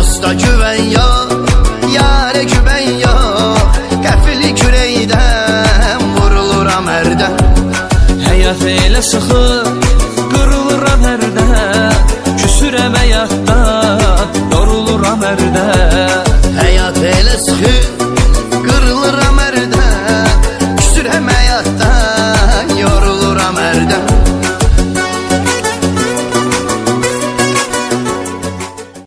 Dosta güvən yox, yarə güvən yox, qəfili kürəkdən vuruluram hərdən. Həyat elə sıxır, qırılıram hərdən, küsürəm həyatdan, yoruluram hərdən. Həyat elə sıxır, qırılıram hərdən, küsürəm həyatdan,